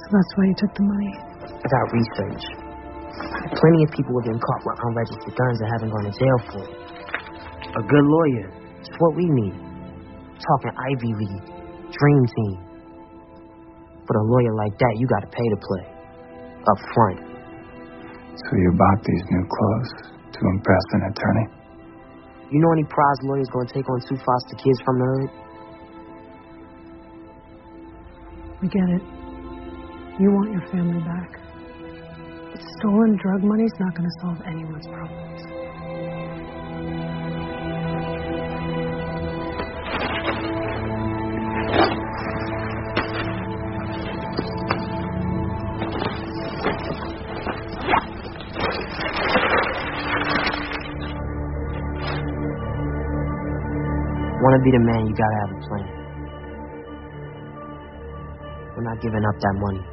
So that's why you took the money? I got research. Plenty of people have been caught with unregistered guns that haven't gone to jail for it. A good lawyer. It's what we need. Talking Ivy League. Dream team. But a lawyer like that, you gotta pay to play. Up front. So you bought these new clothes to impress an attorney? You know any prize lawyers gonna take on 2 foster kids from the hood? We get it. You want your family back. But stolen drug money's not gonna solve anyone's problems. Want to be the man, you gotta have a plan. We're not giving up that money.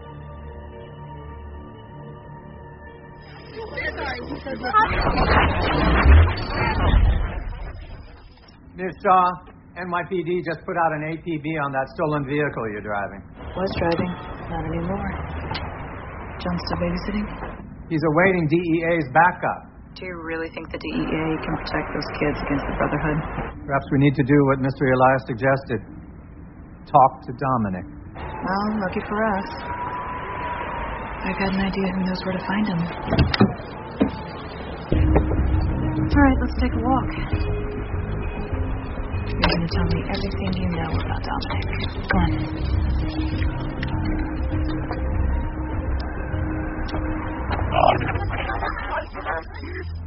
Ms. Shaw, NYPD just put out an APB on that stolen vehicle you're driving. Was driving, not anymore. John's still babysitting? He's awaiting DEA's backup. Do you really think the DEA can protect those kids against the Brotherhood? Perhaps we need to do what Mr. Elias suggested. Talk to Dominic. Well, lucky for us. I've got an idea who knows where to find him. All right, let's take a walk. You're going to tell me everything you know about Dominic. Come on.